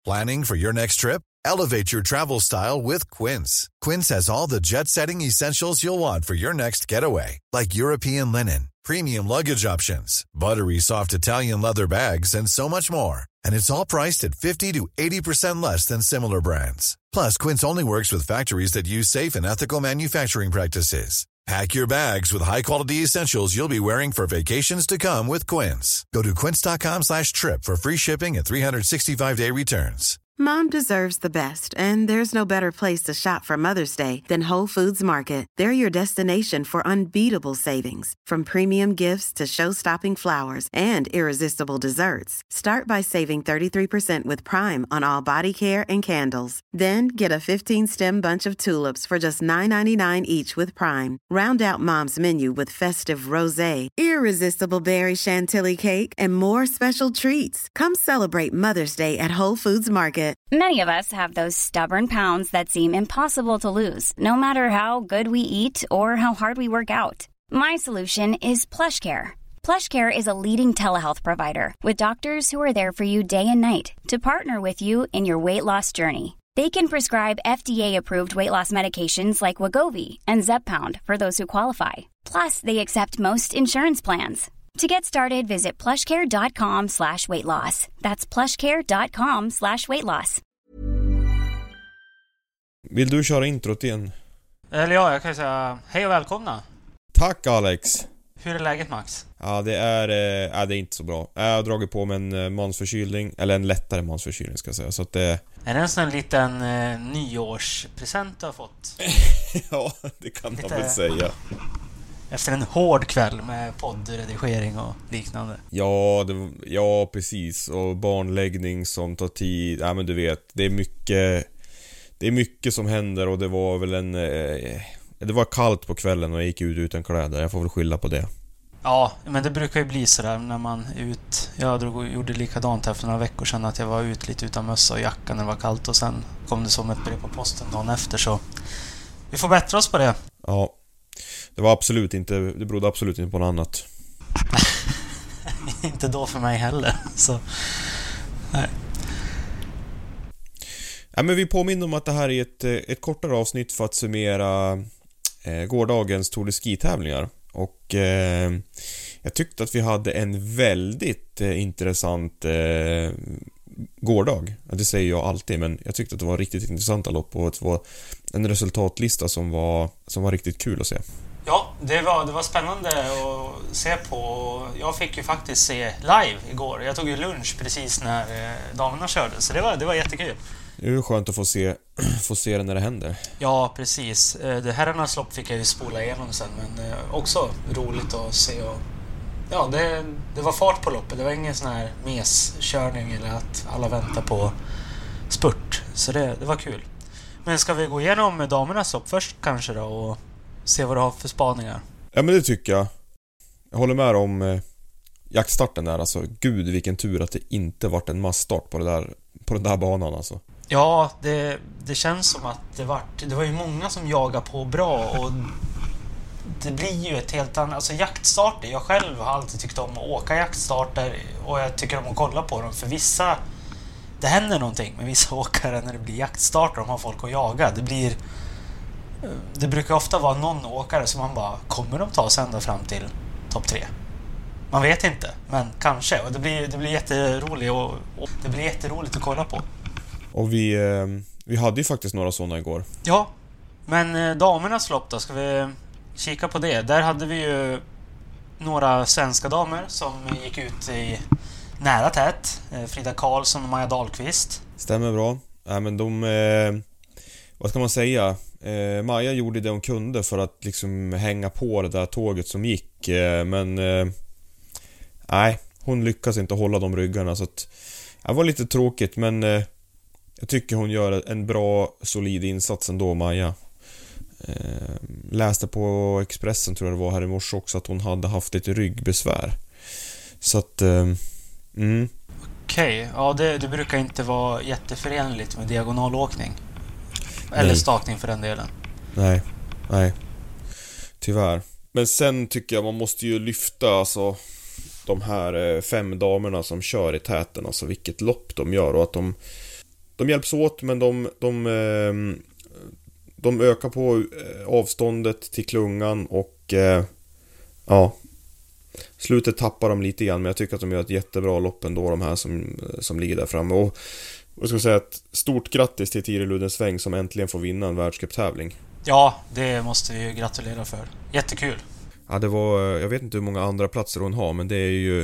Planning for your next trip? Elevate your travel style with Quince. Quince has all the jet-setting essentials you'll want for your next getaway, like European linen, premium luggage options, buttery soft Italian leather bags, and so much more. And it's all priced at 50 to 80% less than similar brands. Plus, Quince only works with factories that use safe and ethical manufacturing practices. Pack your bags with high-quality essentials you'll be wearing for vacations to come with Quince. Go to quince.com/trip for free shipping and 365-day returns. Mom deserves the best, and there's no better place to shop for Mother's Day than Whole Foods Market. They're your destination for unbeatable savings, from premium gifts to show-stopping flowers and irresistible desserts. Start by saving 33% with Prime on all body care and candles. Then get a 15-stem bunch of tulips for just $9.99 each with Prime. Round out Mom's menu with festive rosé, irresistible berry chantilly cake, and more special treats. Come celebrate Mother's Day at Whole Foods Market. Many of us have those stubborn pounds that seem impossible to lose, no matter how good we eat or how hard we work out. My solution is PlushCare. PlushCare is a leading telehealth provider with doctors who are there for you day and night to partner with you in your weight loss journey. They can prescribe FDA-approved weight loss medications like Wegovy and Zepbound for those who qualify. Plus, they accept most insurance plans. To get started, visit plushcare.com/weightloss. That's plushcare.com/weightloss. Vill du köra introt igen? Eller ja, jag kan säga hej och välkomna. Tack Alex. Hur är läget, Max? Ja, det är inte så bra. Jag har dragit på med en mansförkylning, eller en lättare mansförkylning ska jag säga. Så att det... Är det en sån liten nyårspresent du har fått? Ja, det kan man väl säga. Efter en hård kväll med poddredigering och liknande. Ja, precis. Och barnläggning som tar tid. Ja, men du vet, det är mycket som händer. Och det var väl det var kallt på kvällen och jag gick ut utan kläder. Jag får väl skylla på det. Ja, men det brukar ju bli sådär när man är ut. Jag gjorde likadant här för några veckor sedan, att jag var ut lite utan mössa och jacka när det var kallt. Och sen kom det som ett brev på posten dagen efter, så vi får bättra oss på det. Ja. Det berodde absolut inte på något annat. Inte då för mig heller. Så nej. Ja, men vi påminner om att det här är ett kortare avsnitt för att summera gårdagens Tour de Ski-tävlingar. Och jag tyckte att vi hade en väldigt intressant gårdag. Det säger jag alltid, men jag tyckte att det var riktigt intressanta lopp och det var en resultatlista som var riktigt kul att se. Ja, det var spännande att se på. Jag fick ju faktiskt se live igår. Jag tog ju lunch precis när damerna körde, så det var jättekul. Det är ju skönt att få se det när det händer. Ja, precis. Det herrarnas lopp fick jag ju spola igenom sen, men också roligt att se. Och ja, det var fart på loppet. Det var ingen sån här meskörning eller att alla väntar på spurt. Så det var kul. Men ska vi gå igenom damernas lopp först kanske då och se vad du har för spaningar? Ja, men det tycker jag. Jag håller med om jaktstarten där. Alltså, gud vilken tur att det inte varit en massstart på den där banan alltså. Ja, det känns som att det var ju många som jagar på bra, och det blir ju ett helt annat, alltså jaktstarter. Jag själv har alltid tyckt om att åka jaktstarter, och jag tycker om att kolla på dem, för vissa, det händer någonting med vissa åkare när det blir jaktstarter. De har folk att jaga. Det brukar ofta vara någon åkare som man bara, kommer de ta sig ända fram till topp 3? Man vet inte, men kanske. Och det blir jätteroligt, och det blir jätteroligt att kolla på. Och vi hade ju faktiskt några sådana igår. Ja, men damernas lopp då, ska vi kika på det. Där hade vi ju några svenska damer som gick ut i nära tät. Frida Karlsson och Maja Dahlqvist. Stämmer bra. Ja, men vad ska man säga? Maja gjorde det hon kunde för att liksom hänga på det där tåget som gick. Men nej, hon lyckas inte hålla de ryggarna, så att det var lite tråkigt, men jag tycker hon gör en bra, solid insats ändå, Maja. Läste på Expressen, tror jag det var här i morse också, att hon hade haft ett ryggbesvär. Så att Okej, ja, det brukar inte vara jätteförenligt med diagonalåkning. Eller stakning för den delen. Nej. Tyvärr. Men sen tycker jag man måste ju lyfta alltså de här 5 damerna som kör i täten, alltså vilket lopp de gör, och att de hjälps åt, men de ökar på avståndet till klungan och ja, slutet tappar de lite grann, men jag tycker att de gör ett jättebra lopp ändå, de här som ligger där framme. Och jag ska säga ett stort grattis till Tiril Ludensväng som äntligen får vinna en världscuptävling. Ja, det måste vi ju gratulera för. Jättekul. Ja, det var, jag vet inte hur många andra platser hon har, men det är ju...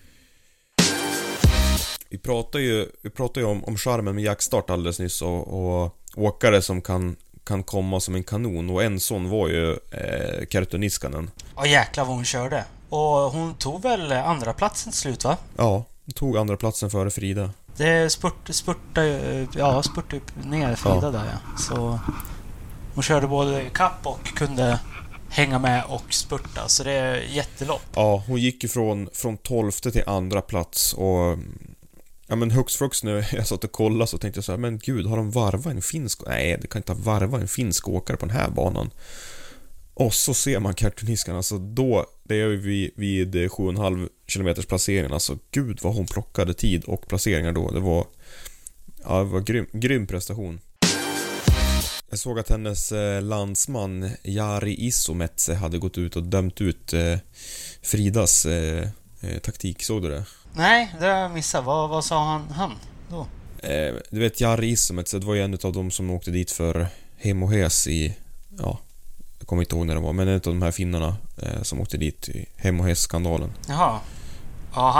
Vi pratar ju om charmen med jaktstart alldeles nyss och åkare som kan komma som en kanon, och en sån var ju Kerttu Niskanen. Ja, jäklar vad hon körde. Och hon tog väl andra platsen till slut, va? Ja, hon tog andra platsen före Frida. Det spurtade upp ner Frida där, ja. Så hon körde både kapp och kunde hänga med och spurta, så det är jättelopp. Ja, hon gick ju från 12:e till andra plats, och ja, men hux nu, jag satt och kollade så tänkte jag så här, men gud, har de varvat en finsk? Nej, det kan inte ha varvat en finsk åkare på den här banan. Och så ser man Kerttu Niskanen, alltså då, det är vi vid 7,5 kilometers placeringen, alltså gud vad hon plockade tid och placeringar då. Det var grym prestation. Jag såg att hennes landsman Jari Isometse hade gått ut och dömt ut Fridas taktik, såg du det? Nej, det har jag missat. Vad sa han då? Du vet, Jari Isometse, det var ju en av dem som åkte dit för Hemohes i... Ja, jag kommer inte ihåg när det var, men en av de här finnarna som åkte dit i Hemohes-skandalen. Jaha. Ja,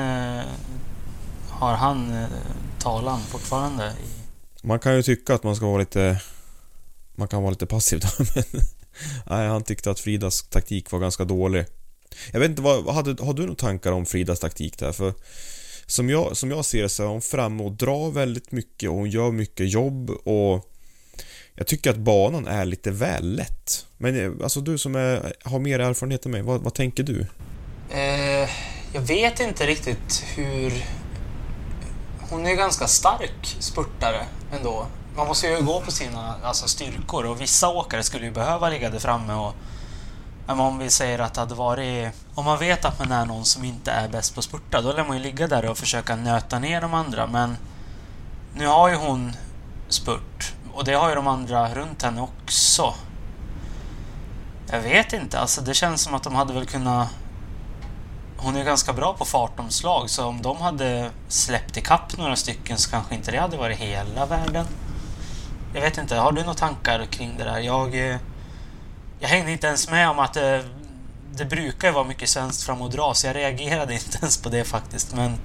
har han talan fortfarande? Man kan ju tycka att man ska vara lite... Man kan vara lite passiv då, men... Nej, han tyckte att Fridas taktik var ganska dålig. Jag vet inte, har du några tankar om Fridas taktik där? För som jag ser det så är hon fram och drar väldigt mycket, och hon gör mycket jobb, och jag tycker att banan är lite väl lätt. Men alltså du som har mer erfarenhet än mig, vad tänker du? Jag vet inte riktigt hur... Hon är ganska stark spurtare ändå. Man måste ju gå på sina styrkor, och vissa åkare skulle ju behöva ligga där framme. Och om vi säger att det hade varit... Om man vet att man är någon som inte är bäst på spurta, då lär man ju ligga där och försöka nöta ner de andra. Men nu har ju hon spurt, och det har ju de andra runt henne också. Jag vet inte, alltså det känns som att de hade väl kunnat... Hon är ganska bra på fartomslag, så om de hade släppt i kapp några stycken så kanske inte det hade varit hela världen. Jag vet inte, har du några tankar kring det där? Jag hängde inte ens med om att det brukar ju vara mycket svenskt fram och dra, så jag reagerade inte ens på det faktiskt, men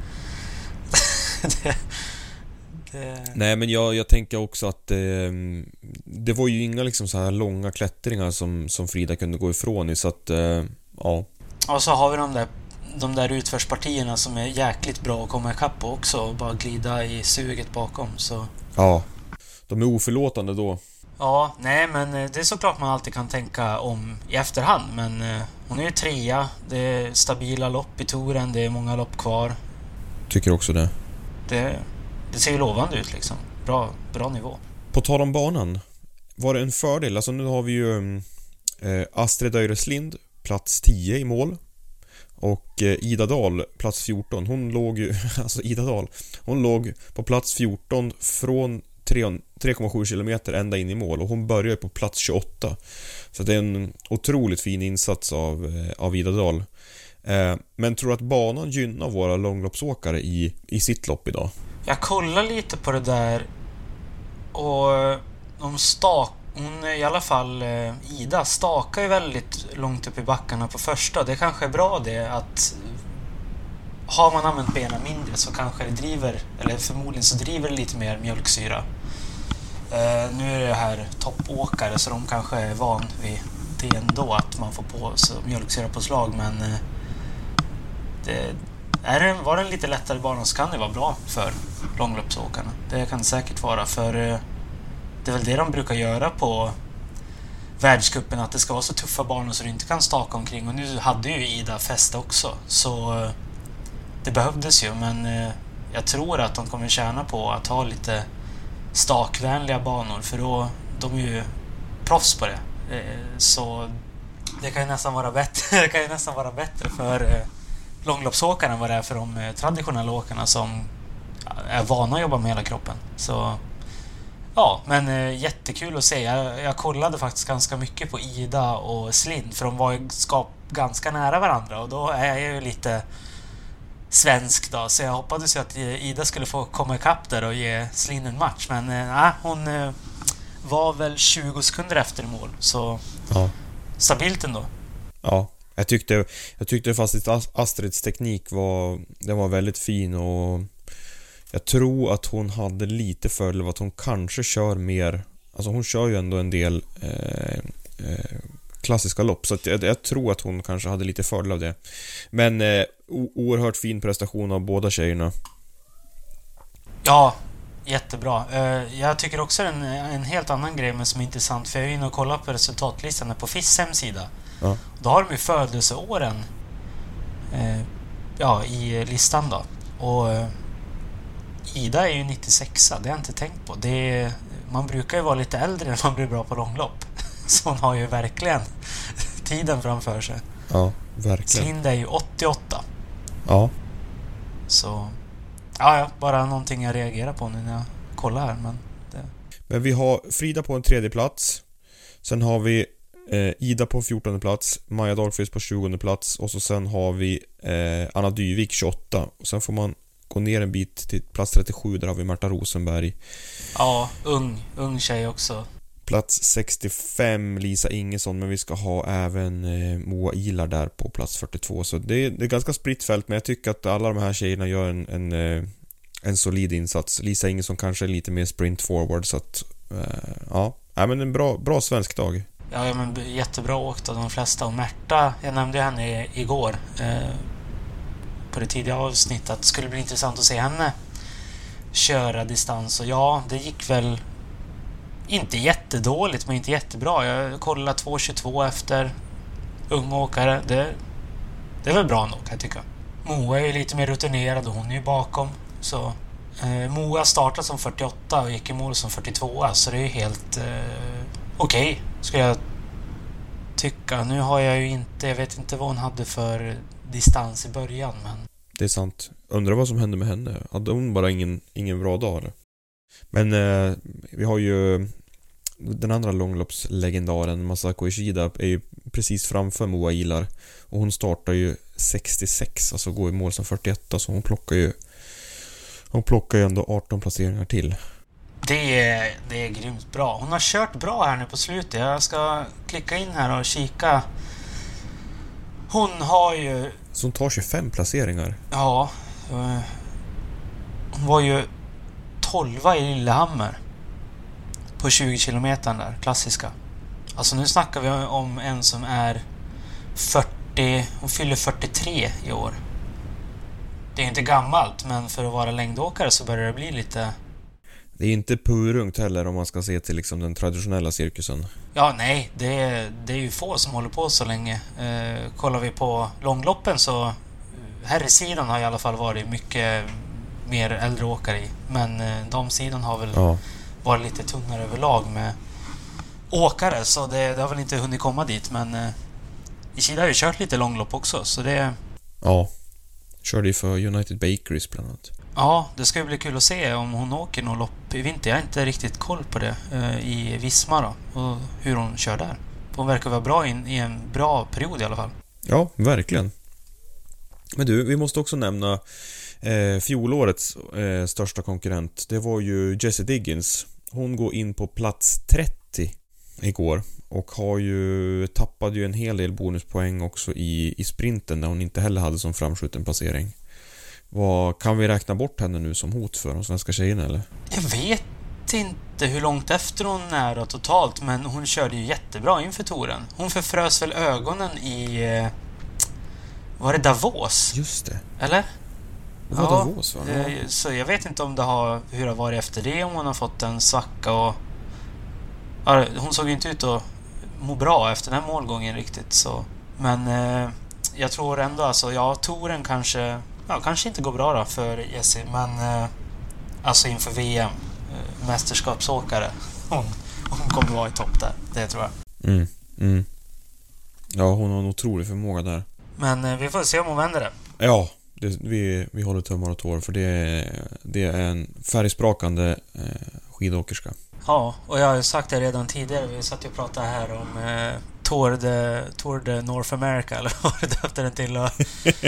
Nej, men jag tänker också att det var ju inga liksom så här långa klättringar som Frida kunde gå ifrån i, så att ja. Och så har vi de där utförspartierna som är jäkligt bra att komma ikapp på också, och bara glida i suget bakom, så... Ja, de är oförlåtande då. Ja, nej, men det är såklart man alltid kan tänka om i efterhand, men hon är ju 3, det är stabila lopp i touren, det är många lopp kvar. Tycker också det. Det ser ju lovande ut liksom. Bra nivå. På tal om banan, var det en fördel? Alltså nu har vi ju Astrid Öreslind plats 10 i mål, och Ida Dahl plats 14. Hon låg ju, alltså Ida Dahl, hon låg på plats 14 från 3,7 kilometer ända in i mål, och hon börjar på plats 28. Så det är en otroligt fin insats av Ida Dahl. Men tror att banan gynnar våra långloppsåkare i sitt lopp idag? Jag kollar lite på det där, och hon i alla fall Ida stakar ju väldigt långt upp i backarna på första. Det kanske är bra det, att har man använt benen mindre så kanske det driver, eller förmodligen så driver det lite mer mjölksyra. Nu är det här toppåkare, så de kanske är van vid det ändå, att man får på så mjölksyra på slag, men var det en lite lättare bana så kan det vara bra för långloppsåkarna. Det kan det säkert vara, för det är väl det de brukar göra på världscupen, att det ska vara så tuffa banor så du inte kan staka omkring, och nu hade ju Ida fäste också, så det behövdes ju, men jag tror att de kommer tjäna på att ha lite stakvänliga banor, för då de är ju proffs på det, så det kan ju nästan vara bättre. Det kan ju nästan vara bättre för långloppsåkarna än vad det är för de traditionella åkarna som är vana att jobba med hela kroppen. Så ja, men jättekul att se. Jag kollade faktiskt ganska mycket på Ida och Slind, för de var ju ganska nära varandra, och då är jag ju lite svensk då, så jag hoppades ju att Ida skulle få komma ikapp där och ge Slind en match, men nej, hon var väl 20 sekunder efter mål, så Ja. stabilt ändå. Ja, jag tyckte faktiskt Astrids teknik var väldigt fin, och jag tror att hon hade lite fördel av att hon kanske kör mer, alltså hon kör ju ändå en del klassiska lopp, så att jag tror att hon kanske hade lite fördel av det. Men oerhört fin prestation av båda tjejerna. Ja, jättebra. Jag tycker också en helt annan grej men som är intressant, för jag är inne och kollar på resultatlistan på FIS hemsida. Ja. Då har de ju födelseåren i listan då. Och Ida är ju 96, det har jag inte tänkt på. Man brukar ju vara lite äldre när man blir bra på långlopp. Så hon har ju verkligen tiden framför sig. Ja, verkligen. Slind är ju 88. Ja. Så ja, bara någonting jag reagerar på nu när jag kollar här. Men vi har Frida på en 3:e plats. Sen har vi Ida på 14:e plats, Maja Dahlqvist på 20:e plats, och så sen har vi Anna Dyvik 28. Och sen får man gå ner en bit till plats 37, där har vi Märta Rosenberg. Ja, ung tjej också. Plats 65 Lisa Ingesson, men vi ska ha även Moa Ilar där på plats 42. Så det är ganska spritt fält, men jag tycker att alla de här tjejerna gör en solid insats. Lisa Ingesson kanske är lite mer sprint forward, så att men en bra svensk dag. Ja, men jättebra åkt av de flesta. Och Märta, jag nämnde henne igår på det tidiga avsnittet, att det skulle bli intressant att se henne köra distans. Och ja, det gick väl inte jättedåligt, men inte jättebra. Jag kollade 2.22 efter ung åkare. Det är väl bra nog, jag tycker. Moa är ju lite mer rutinerad och hon är ju bakom. Så Moa startade som 48 och gick i mål som 42, så det är ju helt okej, skulle jag tycka. Nu har jag ju jag vet inte vad hon hade för distans i början, men det är sant. Undrar vad som hände med henne. Hade hon bara ingen bra dag eller? Men vi har ju den andra långloppslegendaren Masako Ishida är ju precis framför Moa Ilar, och hon startar ju 66, alltså går i mål som 41, så hon plockar ju ändå 18 placeringar till. Det är grymt bra. Hon har kört bra här nu på slutet. Jag ska klicka in här och kika. Hon har ju... Så hon tar 25 placeringar? Ja. Hon var ju 12 i Lillehammer på 20 kilometer där, klassiska. Alltså nu snackar vi om en som är 40, hon fyller 43 i år. Det är inte gammalt, men för att vara längdåkare så börjar det bli lite... Det är inte purungt heller om man ska se till liksom den traditionella cirkusen. Ja, nej, det är ju få som håller på så länge. Kollar vi på långloppen så här i sidan har i alla fall varit mycket mer äldre åkare i. Men damsidan har väl varit lite tunnare överlag med åkare, så det har väl inte hunnit komma dit. Men Ishida har ju kört lite långlopp också, så det... Ja, körde ju för United Bakeries bland annat. Ja, det ska ju bli kul att se om hon åker någon lopp i vinter. Jag har inte riktigt koll på det i Visma då, och hur hon kör där. Hon verkar vara bra i en bra period i alla fall. Ja, verkligen. Men du, vi måste också nämna fjolårets största konkurrent. Det var ju Jessie Diggins. Hon går in på plats 30 igår och tappade ju en hel del bonuspoäng också i sprinten, där hon inte heller hade som framskjuten placering. Kan vi räkna bort henne nu som hot för de svenska tjejerna eller? Jag vet inte hur långt efter hon är då totalt, men hon körde ju jättebra inför touren. Hon förfrös väl ögonen i... Var det Davos? Just det. Eller? Det var Davos, va? Så jag vet inte hur det har varit efter det, om hon har fått en svacka och... Ja, hon såg ju inte ut att må bra efter den här målgången riktigt, så... Men jag tror ändå, alltså, touren kanske inte går bra då för Jessie, men alltså inför VM, mästerskapsåkare, hon kommer vara i topp där, det tror jag. Ja, hon har en otrolig förmåga där. Men vi får se om hon vänder det. Ja, Vi håller tummar och tår, för det är en färgsprakande skidåkerska. Ja, och jag har ju sagt det redan tidigare. Vi satt ju och pratade här om Tour de North America, eller vad det döpte den till. Och,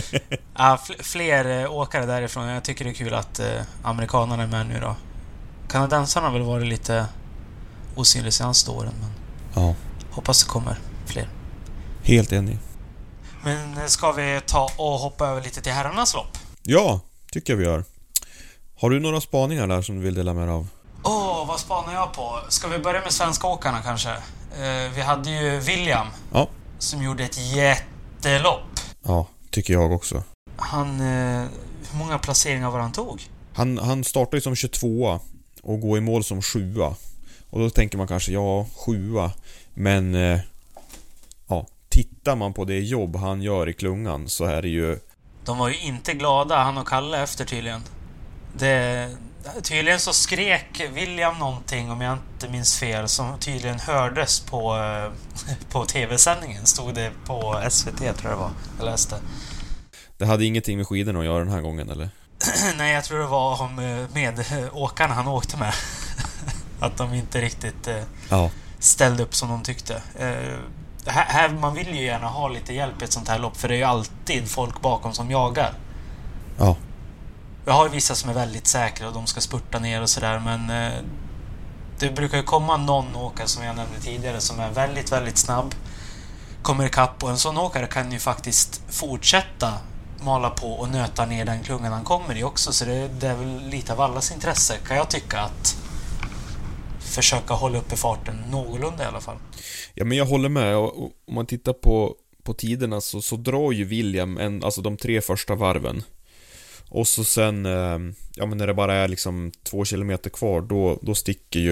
fler åkare därifrån. Jag tycker det är kul att amerikanerna är med nu då. Kanadensarna har väl varit lite osynliga senaste åren, men ja, hoppas det kommer fler. Helt enig. Men ska vi ta och hoppa över lite till herrarnas lopp? Ja, tycker jag vi gör. Har du några spaningar där som du vill dela med av? Vad spanar jag på? Ska vi börja med svenska åkarna kanske? Vi hade ju William, ja, som gjorde ett jättelopp. Ja, tycker jag också. Hur många placeringar var han tog? Han startade ju som 22 och går i mål som 7. Och då tänker man kanske, ja, 7. Men ja, tittar man på det jobb han gör i klungan så är det ju... De var ju inte glada, han och Kalle, efter tydligen. Tydligen så skrek William någonting, om jag inte minns fel, som tydligen hördes på tv-sändningen. Stod det på SVT, tror jag det var. Jag läste. Det hade ingenting med skidorna att göra den här gången, eller? Nej, jag tror det var med åkarna han åkte med. Att de inte riktigt ställde upp som de tyckte. Man vill ju gärna ha lite hjälp i ett sånt här lopp, för det är ju alltid folk bakom som jagar. Ja. Vi har ju vissa som är väldigt säkra och de ska spurta ner och sådär, men det brukar ju komma någon åkare, som jag nämnde tidigare, som är väldigt, väldigt snabb, kommer ikapp, och en sån åkare kan ju faktiskt fortsätta mala på och nöta ner den klungan han kommer i också, så det är väl lite av allas intresse, kan jag tycka, att försöka hålla uppe farten någorlunda i alla fall. Ja, men jag håller med, och om man tittar på tiderna så drar ju William alltså de 3 första varven. Och så sen, ja, men när det bara är liksom 2 kilometer kvar, då sticker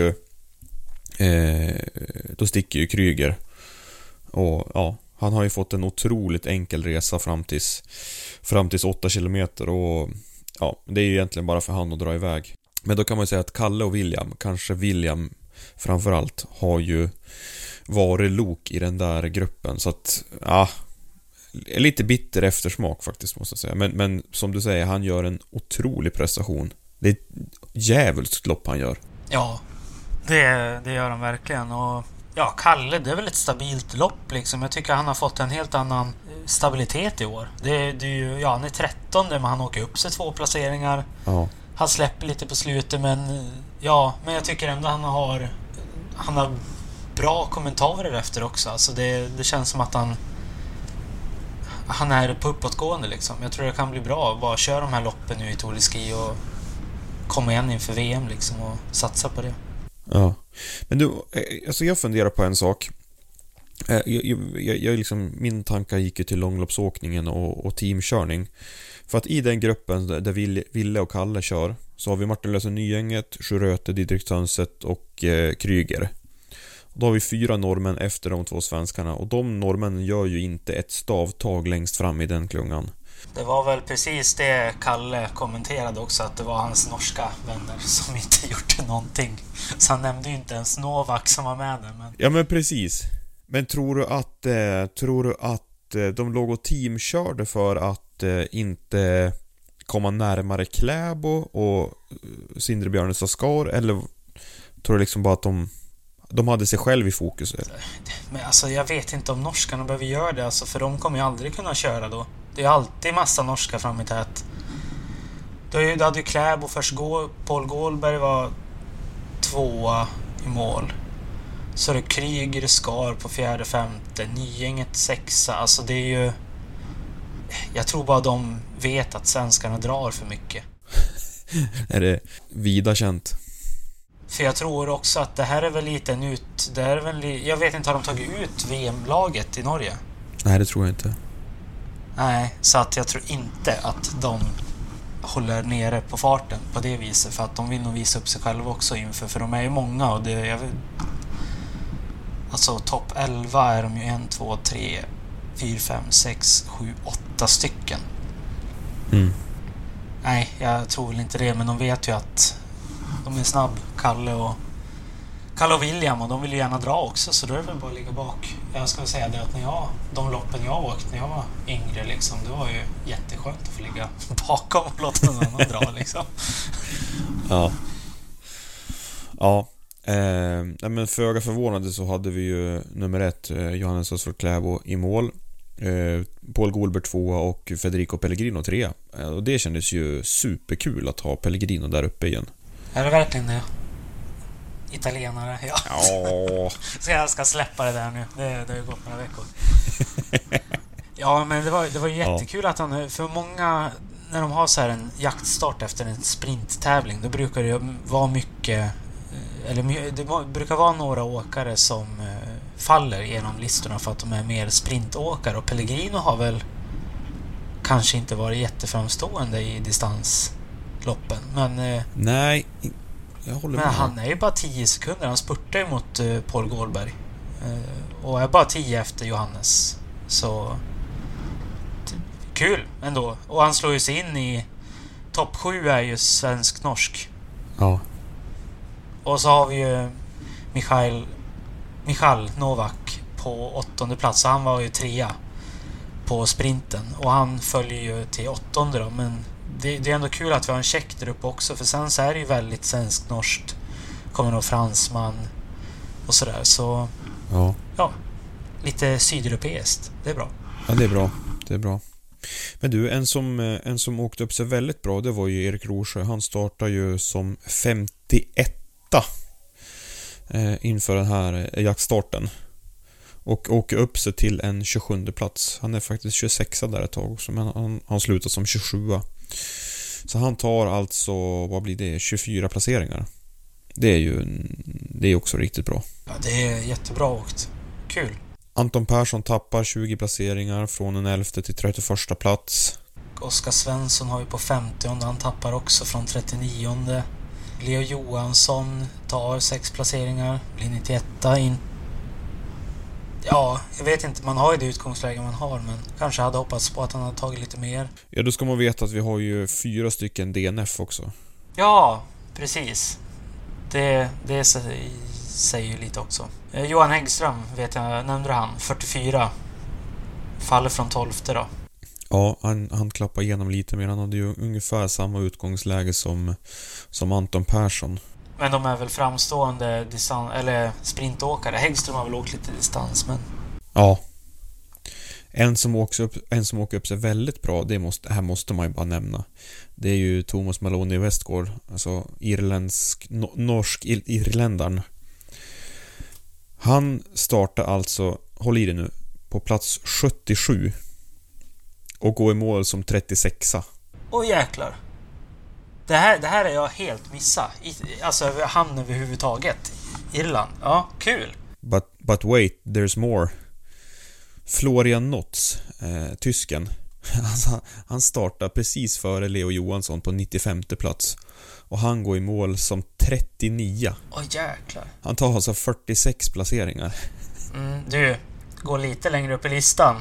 ju Kryger. Och ja, han har ju fått en otroligt enkel resa fram tills 8 kilometer, och ja, det är ju egentligen bara för han att dra iväg. Men då kan man ju säga att Kalle och William, kanske William framförallt, har ju varit lok i den där gruppen, så att ja, lite bitter eftersmak faktiskt, måste jag säga. Men som du säger, han gör en otrolig prestation. Det är ett djävulskt lopp han gör. Ja, det gör han verkligen. Och ja, Kalle, det är väl ett stabilt lopp liksom. Jag tycker han har fått en helt annan stabilitet i år. Det är ju, ja, han är 13, men han åker upp sig 2 placeringar. Ja. Han släpper lite på slutet, men jag tycker ändå han har bra kommentarer efter också. Alltså det känns som att han är på uppåtgående liksom. Jag tror det kan bli bra. Bara köra de här loppen nu i Tour de Ski och komma igen inför VM liksom, och satsa på det. Ja. Men du, alltså jag funderar på en sak. Jag liksom, min tankar gick ju till långloppsåkningen och teamkörning. För att i den gruppen där Ville och Kalle kör, så har vi Martin Lösen Nygänget, Sjöröte, Didrik Tönset och Kryger. Då har vi 4 norrmän efter de 2 svenskarna, och de norrmännen gör ju inte ett stavtag längst fram i den klungan. Det var väl precis det Kalle kommenterade också, att det var hans norska vänner som inte gjorde någonting. Så han nämnde ju inte ens Novak som var med där. Men... Ja, men precis. Men tror du att de låg och teamkörde för att inte komma närmare Kläbo och Sindre Björnes och Skar, eller tror du liksom bara att de hade sig själv i fokus? Men alltså, jag vet inte om norskarna behöver göra det, alltså, för de kommer ju aldrig kunna köra då. Det är alltid massa norska fram i tät. Då hade ju Kläbo först, Paul Gåhlberg var 2 i mål. Så det Kryger, Skar på 4:e, 5:e, Nygänget 6:a. Alltså det är ju... Jag tror bara de vet att svenskarna drar för mycket. Är det vida känt? För jag tror också att det här är väl lite en jag vet inte, har de tagit ut VM-laget i Norge? Nej, det tror jag inte. Nej, så att jag tror inte att de håller nere på farten på det viset, för att de vill nog visa upp sig själva också inför, för de är ju många, och alltså topp 11 är de ju 1, 2, 3, 4, 5, 6, 7, 8 stycken. Nej, jag tror väl inte det, men de vet ju att de är snabb. Kalle och William, och de vill ju gärna dra också, så då är det väl bara att ligga bak. Jag ska säga det att de loppen jag åkt när jag var yngre liksom, det var ju jätteskönt att få ligga bakom och låta någon annan dra liksom. Ja. Ja. Men föga förvånande så hade vi ju nummer 1 Johannes Osvald Kläbo i mål, Paul Golbert 2 och Federico Pellegrino 3. Och det kändes ju superkul att ha Pellegrino där uppe igen. Är det verkligen det? Italienare, ja. Så jag ska släppa det där nu. Det har ju gått några veckor. Ja, men det var jättekul att han, för många, när de har så här en jaktstart efter en sprinttävling, då brukar det vara mycket, eller det brukar vara några åkare som faller genom listorna för att de är mer sprintåkare, och Pellegrino har väl kanske inte varit jätteframstående i distansloppen, men nej, jag håller med. Men han är ju bara 10 sekunder. Han spurtar ju mot Paul Gårdberg och är bara 10 efter Johannes. Så kul ändå. Och han slår ju sig in i topp 7, är ju svensk-norsk. Ja. Och så har vi ju Michal Novak på 8:e plats. Han var ju 3 på sprinten, och han följer ju till 8:e då. Men det är ändå kul att vi har en check där uppe också, för sen så är det ju väldigt svensk-norskt. Kommer nog fransman och sådär, så ja, lite sydeuropeiskt. Det är bra. Ja, det är bra. Men du, en som åkte upp sig väldigt bra, det var ju Erik Rosjö. Han startade ju som 51:a inför den här jaktstarten och åker upp sig till en 27:e plats. Han är faktiskt 26 där ett tag också, men han slutar som 27. Så han tar alltså, vad blir det, 24 placeringar. Det är också riktigt bra. Ja, det är jättebra åkt. Kul. Anton Persson tappar 20 placeringar från en 11:e till 31:a plats. Oskar Svensson har vi på 50:e, han tappar också från 39:e. Leo Johansson tar 6 placeringar, blir 91:a in. Ja, jag vet inte, man har ju det utgångsläge man har, men kanske hade hoppats på att han hade tagit lite mer. Ja, då ska man veta att vi har ju 4 stycken DNF också. Ja, precis. Det säger ju lite också. Johan Häggström, vet jag, nämnde han, 44. Faller från 12:e då. Ja, han klappar igenom lite mer. Han hade ju ungefär samma utgångsläge som Anton Persson. Men de är väl framstående eller sprintåkare. Häggström har väl åkt lite distans, men... Ja. En som åker upp sig väldigt bra, här måste man ju bara nämna. Det är ju Thomas Maloney Westgård, alltså norsk-irländaren. Han startar alltså, håll i det nu, på plats 77 och går i mål som 36. Åh jäklar. Det här är jag helt missa. Alltså han överhuvudtaget. Irland. Ja, kul. But wait, there's more. Florian Notz, tysken. Han startar precis före Leo Johansson på 95:e plats. Och han går i mål som 39. Åh jäklar. Han tar alltså 46 placeringar. Du, gå lite längre upp i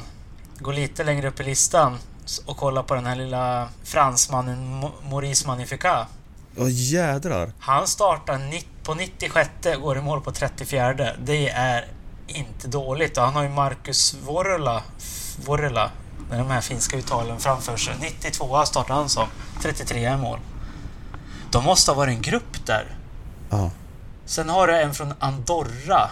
listan. Och kolla på den här lilla fransmannen Maurice Magnificat. Åh jädrar. Han startar på 96, går i mål på 34. Det är inte dåligt. Och han har ju Marcus Vorrela med de här finska uttalen framför sig. 92 startar han som 33 i mål. De måste ha varit en grupp där. Ja. Sen har du en från Andorra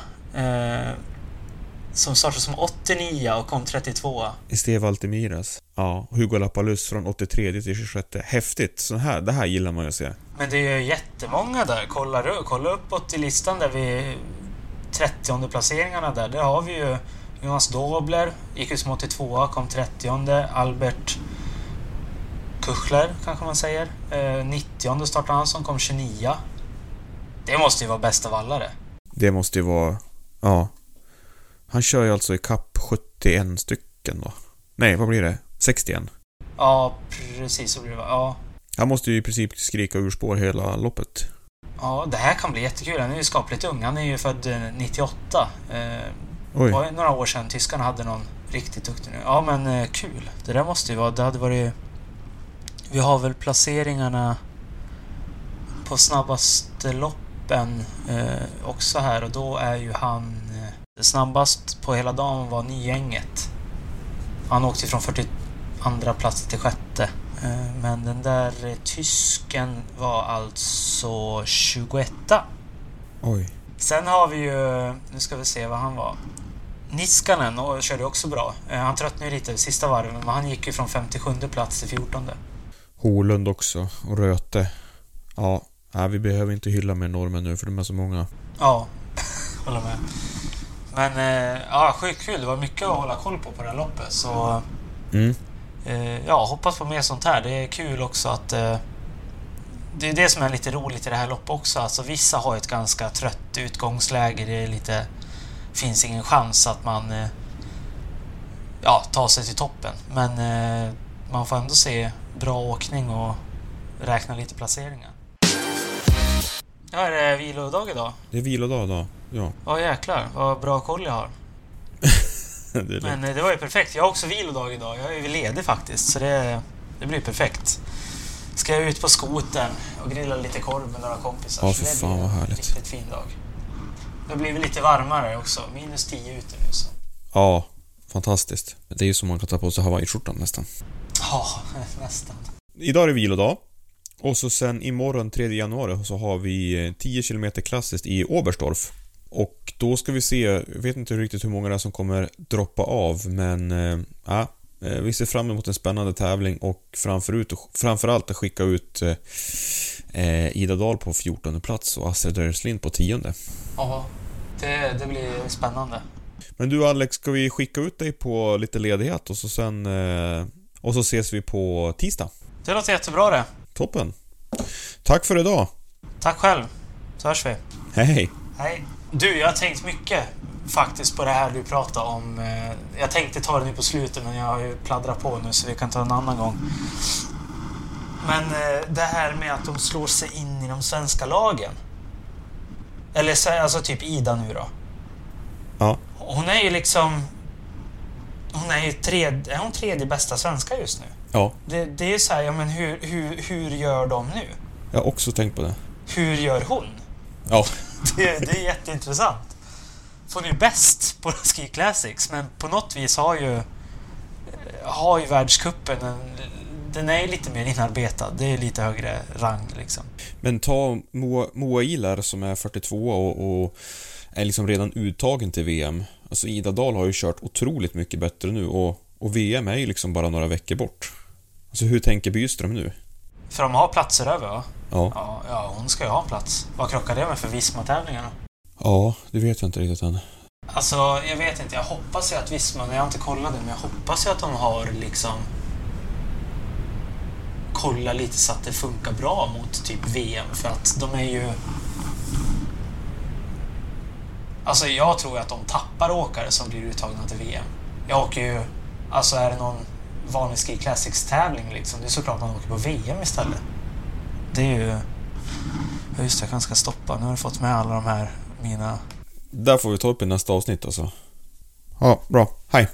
som startade som 89 och kom 32. Esteve Altemiras. Ja, Hugo Lapalus från 83 till 26. Häftigt. Det här gillar man ju att se. Men det är ju jättemånga där. Kolla uppåt i listan där vi 30:e placeringarna där. Där har vi ju Jonas Dobler, gick ut som 82, kom 30:e. Albert Kuchler kanske man säger. 90:e startade han som kom 29. Det måste ju vara bästa vallare. Det måste ju vara, ja. Han kör ju alltså i kapp 71 stycken då. Nej, vad blir det? 61? Ja, precis så blir det. Ja. Han måste ju i princip skrika ur spår hela loppet. Ja, det här kan bli jättekul. Han är ju skapligt ung. Han är ju född 98. Oj. Det var några år sedan tyskarna hade någon riktigt duktig nu. Ja, men kul. Det där måste ju vara... Det hade varit... Vi har väl placeringarna på snabbaste lopp loppen också här, och då är ju han snabbast på hela dagen var Nygänget. Han åkte från 42 plats till 6:e. Men den där tysken var alltså 21:a. Oj. Sen har vi ju, nu ska vi se vad han var. Niskanen och körde också bra. Han tröttnade lite i sista varven, men han gick ju från 57:e plats till 14:e. Holund också och Röte. Ja, vi behöver inte hylla med normen nu för de är så många. Ja, håller med. Men ja, sjukt kul. Det var mycket att hålla koll på det här loppet. Så ja, hoppas på mer sånt här. Det är kul också att det är det som är lite roligt i det här loppet också. Alltså vissa har ett ganska trött utgångsläge. Det är lite, finns ingen chans att man tar sig till toppen. Men man får ändå se bra åkning och räkna lite placeringar. Ja, är det vilodag idag? Det är vilodag idag, ja. Ja, jäklar. Vad bra koll jag har. Men det var ju perfekt. Jag har också vilodag idag. Jag är ju ledig faktiskt. Så det blir perfekt. Ska jag ut på skoten och grilla lite korv med några kompisar. Ja, för fan vad härligt. Riktigt fin dag. Det blir väl lite varmare också. -10 ute nu så. Ja, fantastiskt. Det är ju som man kan ta på sig Hawaii-skjortan nästan. Ja, nästan. Idag är det vilodag. Och så sen imorgon 3 januari så har vi 10 kilometer klassiskt i Oberstdorf. Och då ska vi se, jag vet inte riktigt hur många det är som kommer droppa av, men vi ser fram emot en spännande tävling och framförallt att skicka ut Ida Dahl på 14:e plats och Astrid Rörslind på 10:e. Ja, det blir spännande. Men du Alex, ska vi skicka ut dig på lite ledighet och så sen och så ses vi på tisdag? Det låter jättebra det. Toppen. Tack för idag. Tack själv. Så hörs vi. Hej. Hej. Du, jag har tänkt mycket faktiskt på det här du pratade om. Jag tänkte ta det nu på slutet, men jag har ju pladdrat på nu så vi kan ta en annan gång. Men det här med att de slår sig in i de svenska lagen. Eller alltså typ Ida nu då. Ja. Hon är ju liksom... Hon är ju tredje bästa svenska just nu. Ja. Det är så här, ja men hur gör de nu? Jag har också tänkt på det. Hur gör hon? Ja. Det är jätteintressant. Hon är ju bäst på Ski Classics, men på något vis har ju världscupen den är ju lite mer inarbetad. Det är lite högre rang liksom. Men ta Moa Ilar som är 42 och är liksom redan uttagen till VM. Alltså Ida Dahl har ju kört otroligt mycket bättre nu och VM är ju liksom bara några veckor bort. Alltså hur tänker Byström nu? För de har platser över, va? Ja. Ja, hon ska ju ha en plats. Vad krockar det med för Visma-tävlingarna? Ja, det vet jag inte riktigt än. Alltså, jag vet inte. Jag hoppas ju att Visma, jag har inte kollat det, men jag hoppas ju att de har liksom kolla lite så att det funkar bra mot typ VM, för att de är ju... Alltså jag tror att de tappar åkare som blir uttagna till VM. Jag åker ju... Alltså är det någon vanlig Ski Classics-tävling liksom, det är såklart man åker på VM istället. Det är ju... Just det, jag kanske ska stoppa. Nu har jag fått med alla de här mina... Där får vi ta upp i nästa avsnitt alltså. Ja, bra. Hej!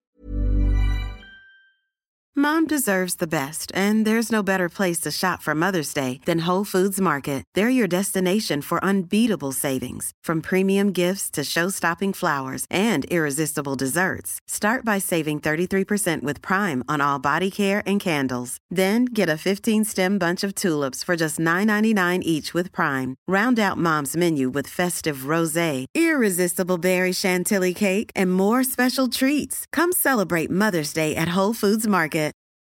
Mom deserves the best, and there's no better place to shop for Mother's Day than Whole Foods Market. They're your destination for unbeatable savings, from premium gifts to show-stopping flowers and irresistible desserts. Start by saving 33% with Prime on all body care and candles. Then get a 15-stem bunch of tulips for just $9.99 each with Prime. Round out Mom's menu with festive rosé, irresistible berry chantilly cake, and more special treats. Come celebrate Mother's Day at Whole Foods Market.